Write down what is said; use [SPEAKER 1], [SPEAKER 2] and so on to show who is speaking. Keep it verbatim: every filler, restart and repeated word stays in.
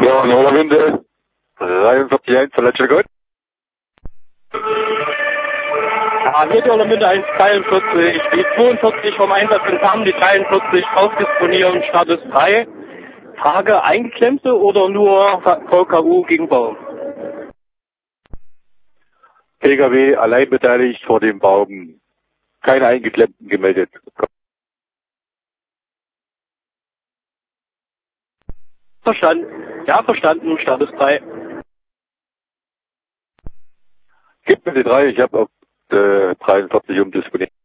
[SPEAKER 1] Ja, Nordwinde, dreiundvierzig Komma eins, verletzter Gott.
[SPEAKER 2] Ja, hier die Nordwinde eins dreiundvierzig, die zweiundvierzig vom Einsatz entfernen, die dreiundvierzig ausdisponieren, Status drei. Frage, eingeklemmte oder nur V K U gegen Baum?
[SPEAKER 1] P K W allein beteiligt vor dem Baum. Keine Eingeklemmten gemeldet.
[SPEAKER 2] Verstanden. Ja, verstanden, Status drei.
[SPEAKER 1] Gib mir die drei, ich habe auf äh, dreiundvierzig umdisponiert.